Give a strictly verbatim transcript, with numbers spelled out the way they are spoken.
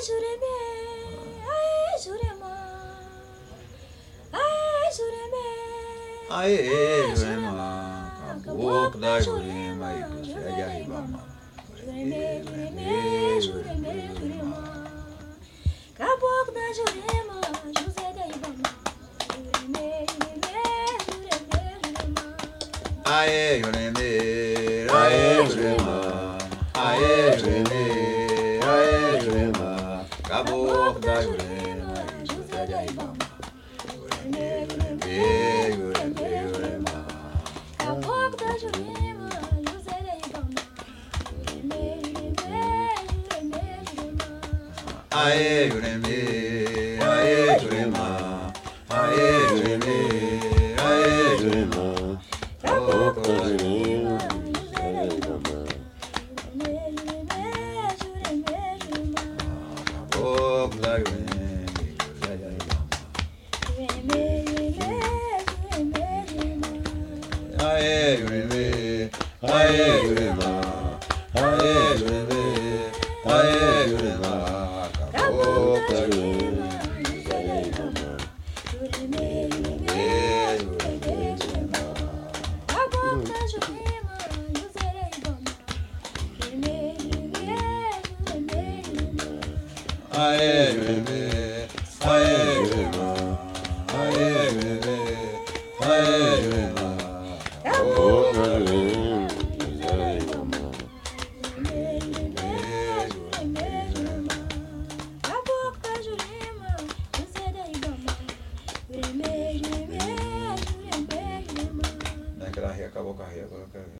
Jureme, ae Jurema, ae Jureme, ae Jurema, Kabok da Jurema, Jaya Ibama, Jureme, Jureme, Jureme, Jurema, Kabok da Jurema, José da Ibama, Jureme, Jureme, Jureme, ae Jureme, ae Jurema, ae Jureme, ae Jurema, Kabok da Jurema, Jaya Ibama, Jureme, Jureme, Jurema, Kabok da Jurema, José da Ibama, Jureme, Jureme, Jureme, ae Jureme, ae Jurema, ae Jureme, ae Jurema, Kabok da Jurema, Jaya Ibama, Kabok da Jurema, Jaya Ibama. Ae Jureme, ae Jurema, ae Jureme, ae Jurema, Kabok da Jurema, Jaya Ibama, Jureme, Jurema, ae Jureme, ae Jurema,